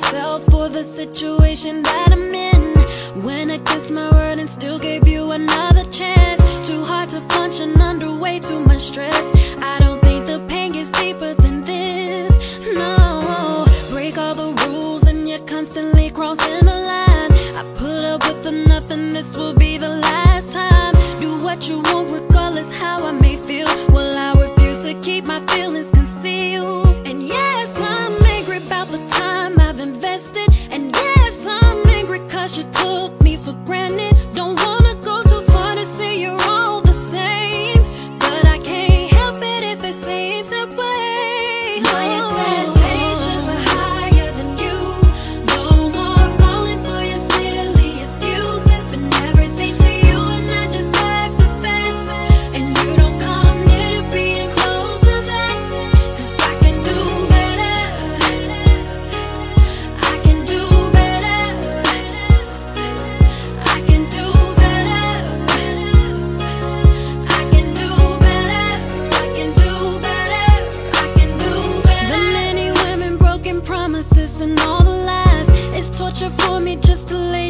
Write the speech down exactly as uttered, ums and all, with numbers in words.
myself for the situation that I'm in. Went against my word and still gave you another chance. Too hard to function under way too much stress. I don't think the pain gets deeper than this. No, break all the rules and you're constantly crossing the line. I put up with enough and this will be the last time. Do what you want regardless how I may feel. Well, I refuse to keep my feelings concealed. And yes, I'm angry about the time I've invested. And yes, I'm angry cause you took me for granted. Don't wanna go too far to say you're all the same, but I can't help it if it seems that way. My expectations are higher than you. No more falling for your silly excuses. Been everything to you and I deserve the best. And you don't come near to being close to that. Cause I can do better. I can do better. I can do better. I can do better. I can do better. I can do better. The many women, broken promises and all the lies. It's torture for me just to lay